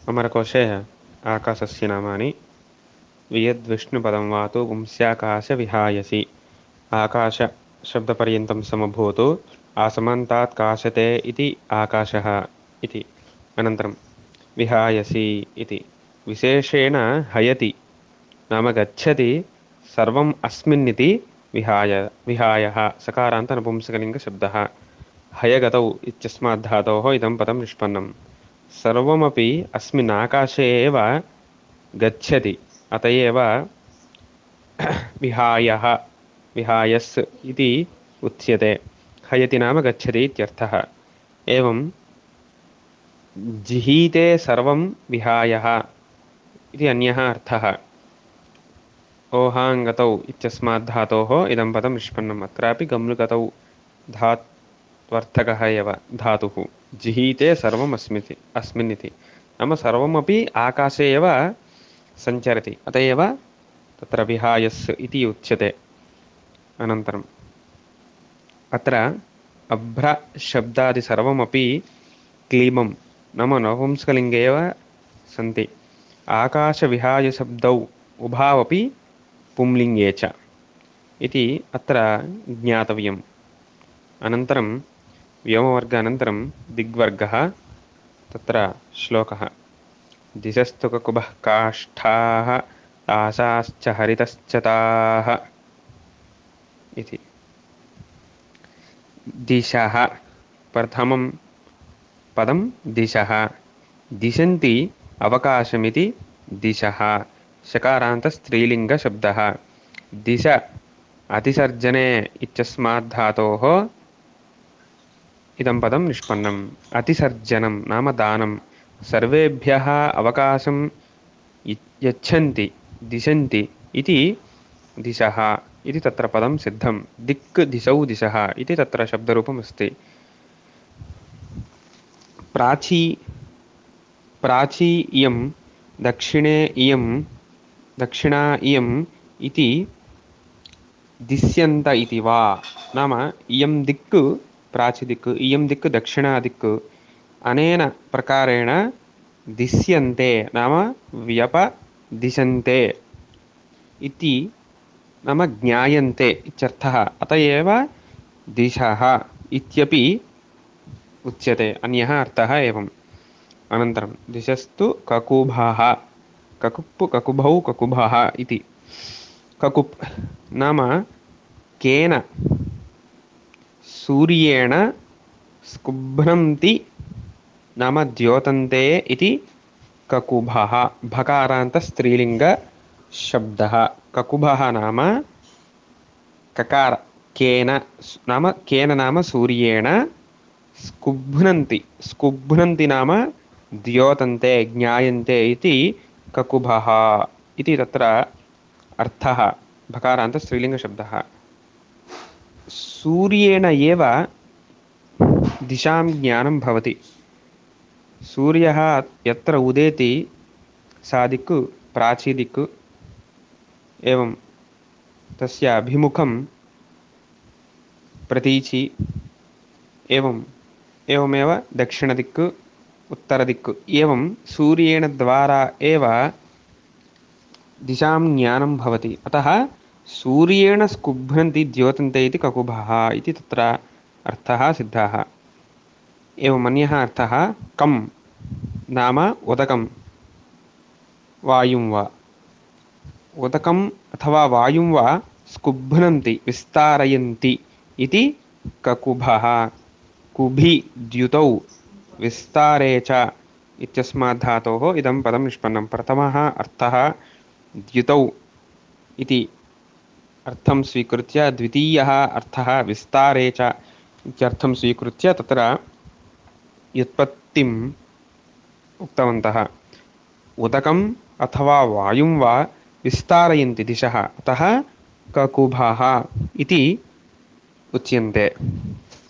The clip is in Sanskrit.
अमरकोशे आकाशस्य नामानि वियद्विष्णुपदं वातु पुंस्याकाशविहायसि आकाश शब्दपर्यन्तं समभूतु आसमन्तात् काशते इति आकाशः इति। अनन्तरं विहायसि इति विशेषेण हयति नाम गच्छति सर्वम् अस्मिन् इति विहायः सकारान्त नपुंसकलिङ्गशब्दः। हयगतौ इत्यस्मात् धातोः इदं पदं निष्पन्नं। सर्वमपि अस्मिन् आकाशे एव गच्छति अत एव विहायः विहायस् इति उच्यते। हयति नाम गच्छति इत्यर्थः। एवं जिहीते सर्वं विहायः इति अन्यः अर्थः। ओहाङ्गतौ इत्यस्मात् धातोः इदं पदं निष्पन्नम्। अत्रापि गम्लुगतौ धात्वर्थकः एव धातुः। जिहीते सर्वम् अस्मिन् इति नाम सर्वमपि आकाशे एव सञ्चरति अत एव तत्र विहायस् इति उच्यते। अनन्तरम् अत्र अभ्रशब्दादि सर्वमपि क्लीबं नाम नपुंसकलिङ्गे एव सन्ति। आकाशविहायशब्दौ उभावपि पुंलिङ्गे च इति अत्र ज्ञातव्यम्। अनन्तरं व्योमवर्गानन्तरं दिग्वर्गः तत्र श्लोकः दिशस्तु ककुभः काष्ठाः आशाश्च हरितश्च ताः इति। दिशः प्रथमं पदं दिशः दिशन्ति अवकाशमिति दिशः शकारान्तस्त्रीलिङ्गशब्दः। दिश अतिसर्जने इत्यस्मात् धातोः इदं पदं निष्पन्नम्। अतिसर्जनं नाम दानं सर्वेभ्यः अवकाशं यच्छन्ति दिशन्ति इति दिशः इति तत्र पदं सिद्धं। दिक् दिशौ दिशः इति तत्र शब्दरूपमस्ति। प्राची इयं दक्षिणे इयं दक्षिणा इयम् इति दिश्यन्त इति वा नाम इयं दिक् प्राचिदिक् इयं दिक् दक्षिणादिक् अनेन प्रकारेण दिश्यन्ते नाम व्यपदिशन्ते इति नाम ज्ञायन्ते इत्यर्थः। अत एव दिशः इत्यपि उच्यते अन्यः अर्थः एवम्। अनन्तरं दिशस्तु ककुभः ककुप् ककुभौ ककुभः इति। ककुप् नाम केन सूर्येण स्कुभ्रन्ति नाम द्योतन्ते इति ककुभः भकारान्तस्त्रीलिङ्गशब्दः। ककुभः नाम ककार केन नाम सूर्येण स्कुभ्रन्ति नाम द्योतन्ते ज्ञायन्ते इति ककुभः इति तत्र अर्थः भकारान्तस्त्रीलिङ्गशब्दः। सूर्येण एव दिशां ज्ञानं भवति। सूर्यः यत्र उदेति सा दिक् प्राचीदिक् एवं तस्य अभिमुखं प्रतीचि एवमेव दक्षिणदिक् उत्तरदिक् एवं सूर्येण द्वारा एव दिशां ज्ञानं भवति। अतः सूर्येण स्कुभ्रन्ति द्योतन्ते इति ककुभः इति तत्र अर्थः सिद्धः। एवम् अन्यः अर्थः कं नाम उदकं वायुं वा उदकम् अथवा वायुं वा स्कुभ्रन्ति विस्तारयन्ति इति ककुभः। कुभि द्युतौ विस्तारे च इत्यस्मात् धातोः इदं पदं निष्पन्नं। प्रथमः अर्थः द्युतौ इति अर्थं स्वीकृत्य द्वितीयः अर्थः विस्तारे च इत्यर्थं स्वीकृत्य तत्र व्युत्पत्तिम् उक्तवन्तः। उदकम् अथवा वायुं वा विस्तारयन्ति दिशः अतः ककुभः इति उच्यन्ते।